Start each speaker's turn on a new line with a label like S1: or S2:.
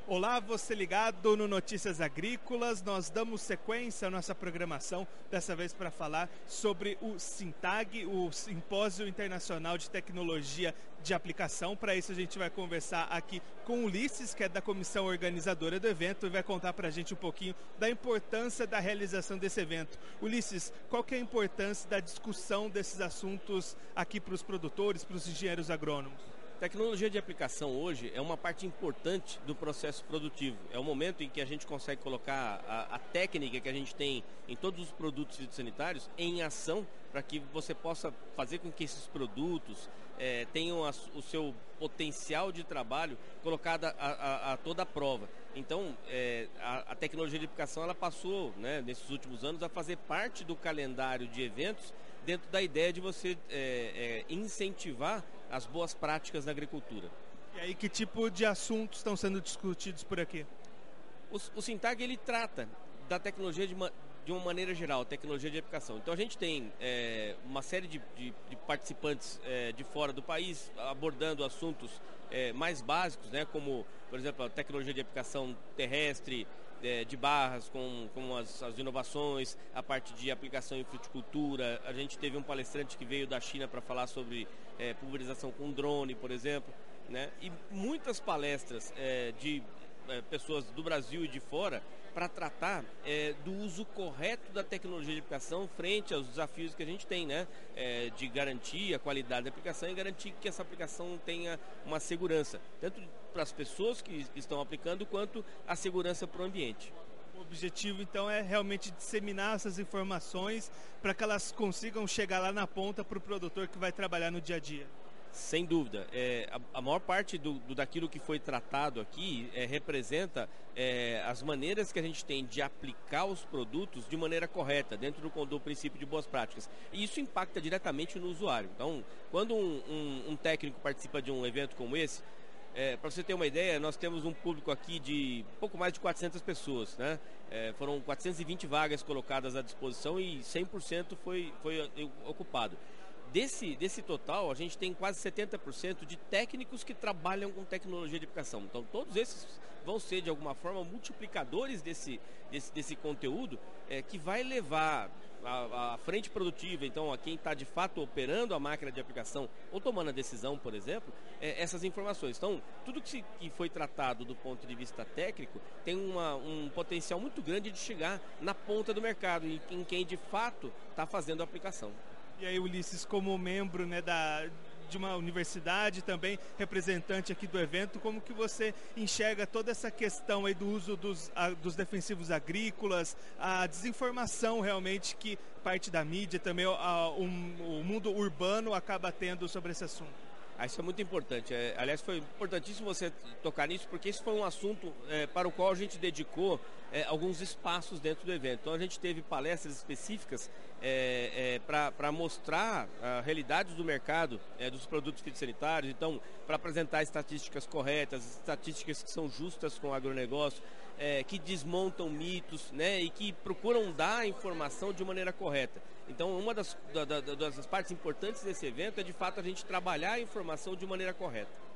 S1: Olá, você ligado no Notícias Agrícolas. Nós damos sequência à nossa programação, dessa vez para falar sobre o SINTAG, o Simpósio Internacional de Tecnologia de Aplicação. Para isso a gente vai conversar aqui com o Ulisses, que é da comissão organizadora do evento, e vai contar para a gente um pouquinho da importância da realização desse evento. Ulisses, qual que é a importância da discussão desses assuntos aqui para os produtores, para os engenheiros agrônomos?
S2: Tecnologia de aplicação hoje é uma parte importante do processo produtivo. É o momento em que a gente consegue colocar a técnica que a gente tem em todos os produtos fitossanitários em ação para que você possa fazer com que esses produtos tenham o seu potencial de trabalho colocado a toda a prova. Então, a tecnologia de aplicação ela passou, né, nesses últimos anos a fazer parte do calendário de eventos dentro da ideia de você incentivar as boas práticas da agricultura.
S1: E aí, que tipo de assuntos estão sendo discutidos por aqui?
S2: O SINTAG ele trata da tecnologia de uma maneira geral, tecnologia de aplicação. Então a gente tem uma série de participantes de fora do país abordando assuntos mais básicos, né, como, por exemplo, a tecnologia de aplicação terrestre, de barras, com as inovações, a parte de aplicação em fruticultura. A gente teve um palestrante que veio da China para falar sobre pulverização com drone, por exemplo, né? E muitas palestras de pessoas do Brasil e de fora para tratar do uso correto da tecnologia de aplicação frente aos desafios que a gente tem, né? De garantir a qualidade da aplicação e garantir que essa aplicação tenha uma segurança, tanto para as pessoas que estão aplicando, quanto a segurança para o ambiente.
S1: O objetivo, então, é realmente disseminar essas informações para que elas consigam chegar lá na ponta para o produtor que vai trabalhar no dia a dia.
S2: Sem dúvida. A maior parte daquilo que foi tratado aqui representa as maneiras que a gente tem de aplicar os produtos de maneira correta, dentro do princípio de boas práticas. E isso impacta diretamente no usuário. Então, quando um técnico participa de um evento como esse, para você ter uma ideia, nós temos um público aqui de pouco mais de 400 pessoas, né? Foram 420 vagas colocadas à disposição e 100% foi ocupado. Desse total, a gente tem quase 70% de técnicos que trabalham com tecnologia de aplicação. Então, todos esses vão ser, de alguma forma, multiplicadores desse conteúdo que vai levar à frente produtiva, então, a quem está, de fato, operando a máquina de aplicação ou tomando a decisão, por exemplo, essas informações. Então, tudo que foi tratado do ponto de vista técnico tem um potencial muito grande de chegar na ponta do mercado, em quem, de fato, está fazendo a aplicação.
S1: E aí, Ulisses, como membro, né, de uma universidade, também representante aqui do evento, como que você enxerga toda essa questão aí do uso dos defensivos agrícolas, a desinformação realmente que parte da mídia, também o mundo urbano acaba tendo sobre esse assunto?
S2: Isso é muito importante. Aliás, foi importantíssimo você tocar nisso, porque esse foi um assunto para o qual a gente dedicou alguns espaços dentro do evento. Então, a gente teve palestras específicas para mostrar a realidade do mercado dos produtos fitossanitários. Então, para apresentar estatísticas corretas, estatísticas que são justas com o agronegócio, que desmontam mitos, né, e que procuram dar a informação de maneira correta. Então, uma das partes importantes desse evento é, de fato, a gente trabalhar a informação de maneira correta.